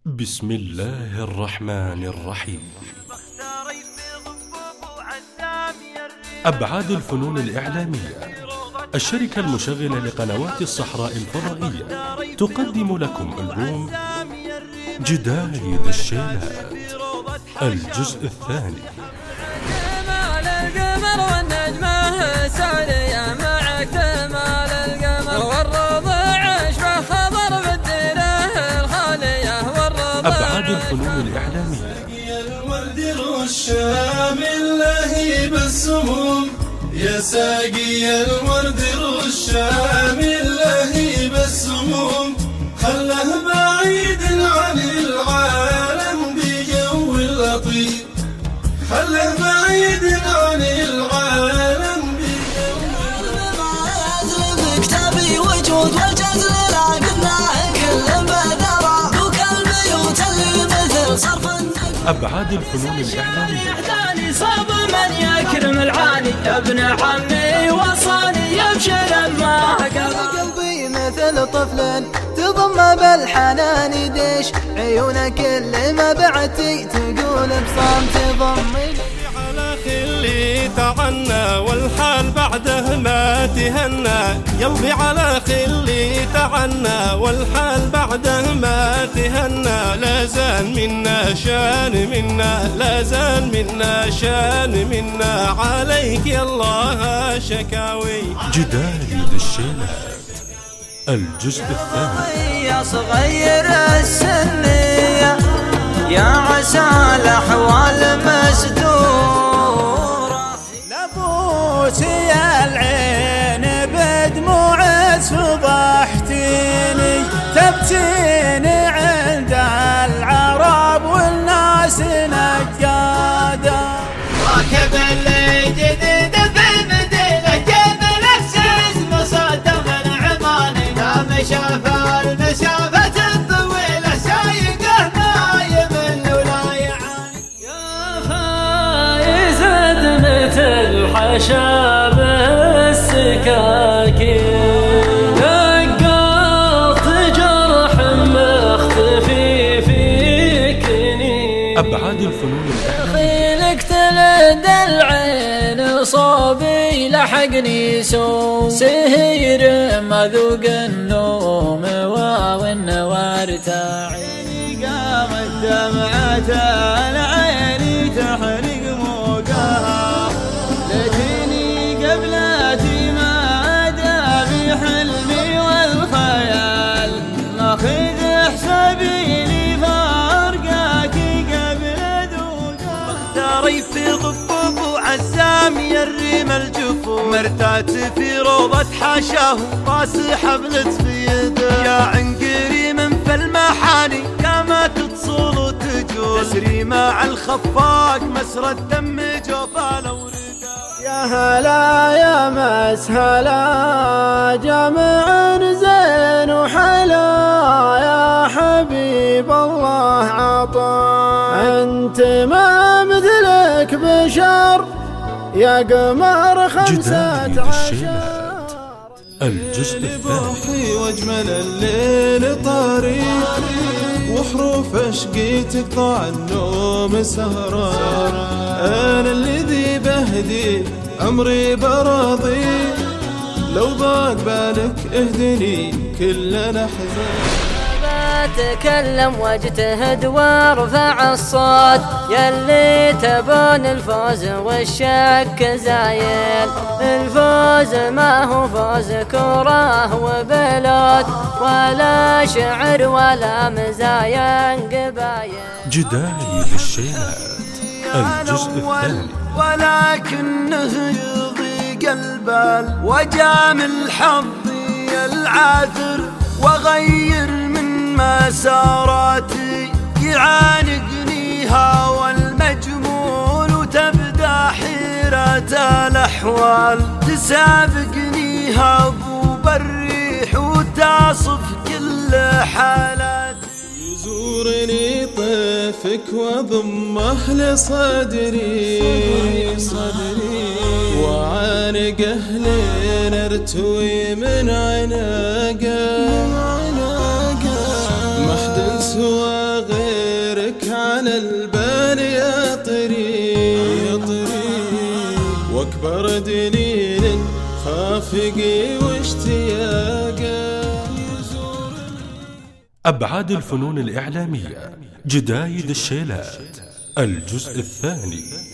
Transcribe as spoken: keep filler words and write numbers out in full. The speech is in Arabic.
بسم الله الرحمن الرحيم. أبعاد الفنون الإعلامية، الشركة المشغلة لقنوات الصحراء الفضائية تقدم لكم ألبوم جدايد الشيلات الجزء الثاني. جمال القمر والنجمة سعدية مع اكتمال القمر والرضع اشبه خضر بالديره الخالية والرضع. أبعاد الفنون الإعلامية، الورد الرشام اللهيب السموم، يا ساقي الورد الرشام اللهيب السموم، خله بعيد عن العالم بجو اللطيف، خله بعيد عن العالم بجو اللطيف. كتابي وجود وجزل لكنها كل بدرة وكالبيوت اللي مثل صرف. أبعاد الفنون الإعلامية، يحتاني صاب من يكرم العاني، ابن عمي وصاني يبشر ما قلبي مثل طفل تضم بالحنان يدش، عيونك اللي ما بعتي تقول بصمت ضمي. على خلي تعنى والحال بعده ما تهنى، يلبي على خلي تعنى والحال بعده ما تهنى، لا زال منا شان منا، لا زال منا شان منا، عليك يا الله شكاوي. جدايد الشيلات الجزء الثاني. يا صغير السن يا عسى الاحوال مسدورة، لبوسي العين بدموع فضحتيني، تبتيني عند العرب والناس نقادا. راكب اللي جديد في مدينة كيف نفسه اسمه صدق العماني، دام شاف المسافة الطويلة سايقه ما يمل ولا يعاني. يا فايز مثل حشاب السكاكين، دققت جرح مختفي فيكني. أبعاد الفنون الإعلامية، خيلك تلد العين صوبي لحقني سوء سهير ما ذوق النوم والنوار تاعي. قامت دمعة العين تحرق موقها، لكني قبلتي ما دامي حلمي والخيال، ماخذ حسابي لي فارقاك قبل ذوقها. داري في غفوف وعزام يريم الجفوف، مرتات في روضة حاشاه راس حبلت في يده، يا عنقري من في المحاني كما تتصول وتجول، تسري مع الخفاق مسرى الدم جوفا لو ردا. يا هلا يا مسهلا جامع زين وحلا، يا حبيب الله عطا انت ما مثلك بشر، يا قمر خمسة جدايد الشيلات الجزء الثاني. بروحي واجمل الليل طارق، وحروف عشقي تقطع النوم سهران، انا الذي بهدي عمري براضي، لو ضاق بالك اهدني كلنا حزان. بتكلم واجتهد وارفع الصوت، يلي تبون الفوز والشك زايل، الفوز ما هو فوز كره وبلوت، ولا شعر ولا مزايا قبايل. جدايد الشيلات الجزء الثاني. ولكنه يضيق البال وجامل حظي العاثر، وغير من مساراتي يعانقني هوى المجمول، وتبدا حيرة الأحوال تسابقني هبوب الريح وتصف كل حالاتي. يزورني طيفك وضمه لصدري صدري، وعانقه لين ارتوي من عناقه، محد سوى لك على البال يا طريق، واكبر دليل خافقي واشتياقه. أبعاد الفنون الإعلامية، جدايد الشيلات، الجزء الثاني.